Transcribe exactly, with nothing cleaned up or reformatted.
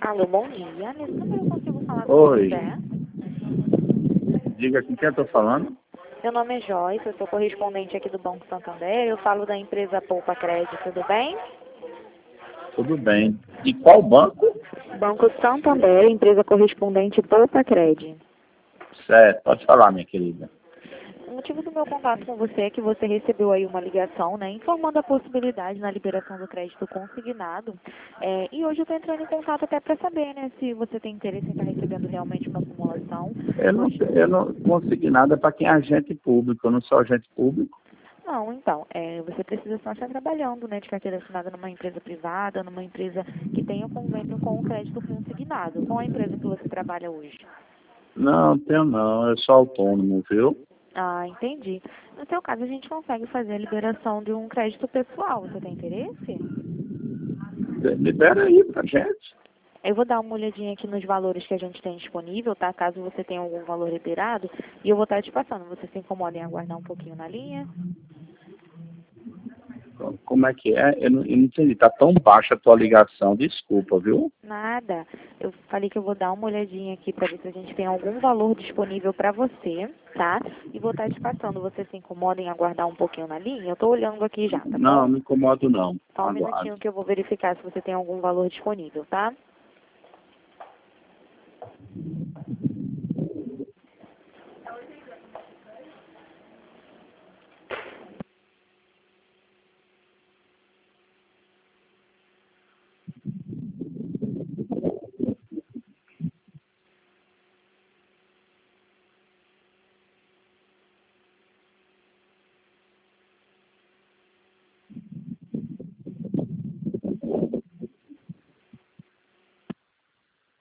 Alô, bom dia. Nesse número eu consigo falar com Oi. você? Diga com quem eu estou falando. Meu nome é Joyce, eu sou correspondente aqui do Banco Santander. Eu falo da empresa Poupa Crédito, tudo bem? Tudo bem. E qual banco? Banco Santander, empresa correspondente Poupa Crédito. Certo, pode falar, minha querida. O motivo do meu contato com você é que você recebeu aí uma ligação, né, informando a possibilidade na liberação do crédito consignado. É, e hoje eu estou entrando em contato até para saber, né, se você tem interesse em estar recebendo realmente uma simulação. Eu não, eu não consegui nada para quem é agente público, eu não sou agente público. Não, então, é, você precisa só estar trabalhando, né, de carteira assinada numa empresa privada, numa empresa que tenha convênio com o crédito consignado. Qual a empresa que você trabalha hoje? Não, tenho não, eu sou autônomo, viu? Ah, entendi. No seu caso, a gente consegue fazer a liberação de um crédito pessoal. Você tem interesse? Libera aí pra gente. Eu vou dar uma olhadinha aqui nos valores que a gente tem disponível, tá? Caso você tenha algum valor liberado, e eu vou estar te passando. Você se incomoda em aguardar um pouquinho na linha? Como é que é? Eu não, eu não entendi. Tá tão baixa a tua ligação, desculpa, viu? Nada. Eu falei que eu vou dar uma olhadinha aqui para ver se a gente tem algum valor disponível para você, tá? E vou estar te passando. Você se incomoda em aguardar um pouquinho na linha? Eu tô olhando aqui já, tá Não, bom? não incomodo não. Só um Aguardo. minutinho que eu vou verificar se você tem algum valor disponível, tá?